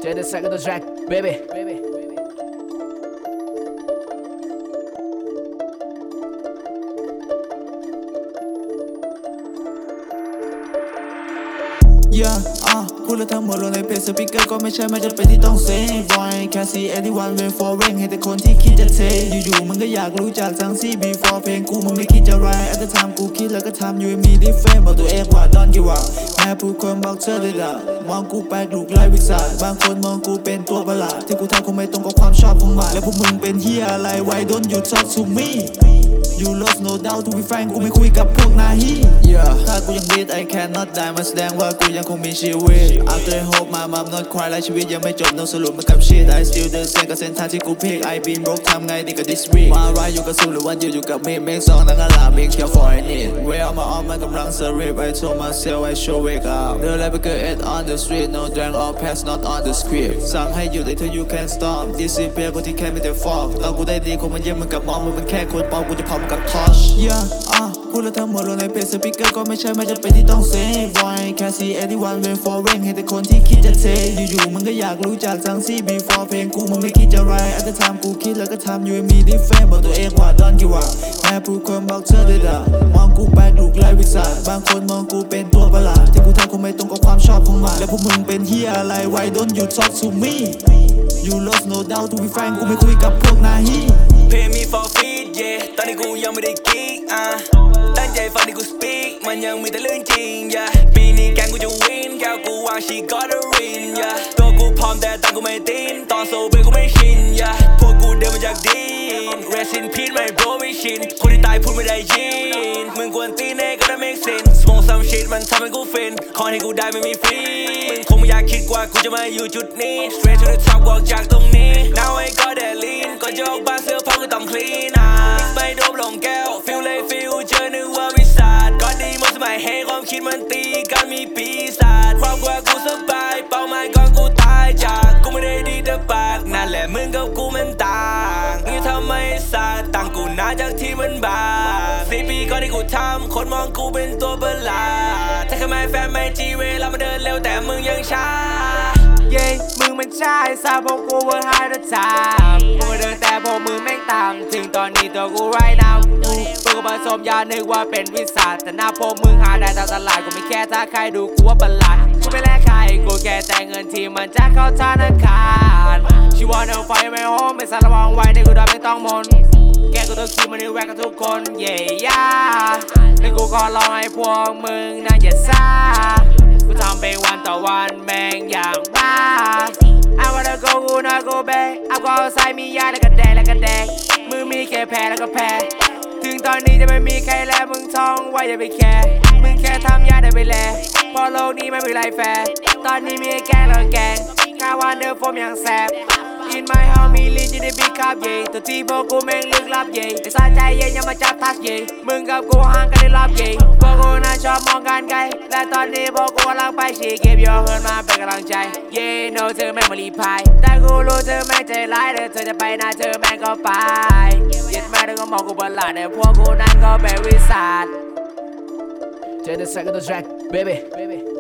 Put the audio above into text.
Take the second track, baby. พูดแล้วทั้งหมดลงในเพจสปีกเกอร์ก็ไม่ใช่ไม่จำเป็นที่ต้องเซฟบอยแค่ see anyone wait for rain ให้แต่คนที่คิดจะเทอยู่ๆมึงก็อยากรู้จักทั้งที่ before เพลงกูมึงไม่คิดจะ write at the time กูคิดแล้วก็ทำ you and me different บอกตัวเองว่า don't give up แม้ผู้คนบอกเธอได้ด่ามองกูแปลกลูกไร้วิสัยบางคนมองกูเป็นตัวประหลาดที่กูทำคงไม่ตรงกับความชอบของมันแล้วพวกมึงเป็นเหี้ยอะไร why don't you talk to me you lost no doubt to be frank กูไม่คุยกับพวกนาฮีถ้ากูยัง beat I cannot die มันแสดงว่ากูยังคงมีชีวิต after I hope my mom not cry และชีวิตยังไม่จบ no สรุปมันกับ shit I still the same กับเส้นทางที่กูพิก I been broke ทำไงดีกับ this week มาไรอยู่กับซูหรือวันอยู่กับมีmake song ทั้งอาลา big care for I need where my arm มันกำลังสริป I told myself I should wake up เดินไล่ไปเกิด it on the street no drink or pass not on the script สั่งให้หยุดแต่เธอ you can't stop disappear คนที่แค่ไม่ได้ฟอกตอนกูได้ดีคงมันเยี่ยมเหมือนกับมองมันแค่คนปองกูจะพร้อมกับ touchพูดแล้วทั้งหมดลงในเพจสปีกเกอร์ก็ไม่ใช่ไม่จำเป็นที่ต้องเซฟบอยแค่ see anyone wait for rain ให้แต่คนที่คิดจะเทอยู่ๆมึงก็อยากรู้จักทั้งที่ before เพลงกูมึงไม่คิดจะ write at the time กูคิดแล้วก็ทำ you and me different บอกตัวเองว่า don't give up แม้ผู้คนบอกเธอได้ด่ามองกูแปลกลูกไร้วิสัยบางคนมองกูเป็นตัวประหลาดที่กูทำคงไม่ตรงกับความชอบของมันแล้วพวกมึงเป็นเหี้ยอะไร why don't you talk to me you lost no doubt to be frank กูไม่คุยกับพวกนาฮี Pay me for feed yeah ตอนนี้กูยังไม่ได้กิ๊กตั้งใจฟังที่กู speak มันยังมีแต่เรื่องจริง yeah ปีนี้แกงกูจะ win แก้วกูวาง she gotta win yeah ตัวกูพร้อมแต่ตังกูไม่ตีนตอนโซเบกูไม่ชิน yeah พวกกูเดินมาจากดิน rest in peace ไม่ bro ไม่ชินคนที่ตายพูดไม่ได้ยินมึงกวนตีนก็ได้ make sense smoke some shit มันทำให้กูฟินคอนให้กูได้ไม่มีฟรีมึงคงไม่อยากคิดกว่ากูจะมาอยู่จุดนี้ straight to the top ออกจากตรงนี้ now I got that lean ก่อนจะออกบ้านเสื้อผ้ากูต้อง clean ไม่โดบลงแก้ว feel เลย feel เจอนึกว่าวิสัทก่อนดีมันสมัยให้ความคิดมันตีกันมีปีศาจความกลัวกูสบายเป้าหมายก่อนกูตายจากกูไม่ได้ดีแต่ปากนั่นแหละมึงกับกูมันต่างมึงทำไมศาสตร์ต่างกูน่าจากที่มันบาง4 ปีก่อนที่กูทำคนมองกูเป็นตัวประหลาดถ้าแค่ไม่แฟนไม่จีเวลามาเดินเร็วแต่มึงยังช้าเย้มึงมันใช่ซาพวกกูว่า high the time กูเดินแต่พวกมึงแม่งต่างถึงตอนนี้ตัวกู right now กูผสมยานึกว่าเป็นวิสัทแต่หน้าพวกมึงหาได้ตามตลาดกูไม่แค่ถ้าใครดูกูว่าประหลาดกูไม่แลกใครกูแค่แต่เงินที่มันจะเข้าธนาคาร She wanna fight my home ไม่สารวางไว้ในกูดำไม่ต้องมนแกกูต้องคิดมันในแวกกับทุกคน yeah และกูขอร้องให้พวกมึงน่าอย่าซ่ากูทำไปวันต่อวันแม่งอย่างบ้า I wanna go กูน่า go back เอาก็เอาใส่มียาแล้วก็แดงมือมีแค่แพ้แล้วก็แพ้ถึงตอนนี้จะไม่มีใครแล้วมึงท้องไว้อย่าไปแคร์มึงแค่ทำยาได้ไปแลพอโลกนี้ไม่มีไรแฟร์ตอนนี้มีแกล้งแล้วแกงข้าวันเดิมโฟมอย่างแสบIn my house มีลิ้นจะได้บิ๊กคับเย่ตัวที่พวกกูแม่งลึกลับเย่ไอ้สายใจเย็นอย่ามาจับทักเย่มึงกับกูห่างกันได้ลับเย่พวกกูน่าชอบมองกันไกลและตอนนี้พวกกูกำลังไปฉีกเก็บยอเฮิร์นมาเป็นกำลังใจเย่โนเธอแม่งมารีพายแต่กูรู้เธอแม่งใจร้ายเธอจะไปไหนเธอแม่งก็ไปเย็ดแม่เธอก็มองกูประหลาดแต่พวกกูนั้นก็เป็นวิสัท Take the second track, baby.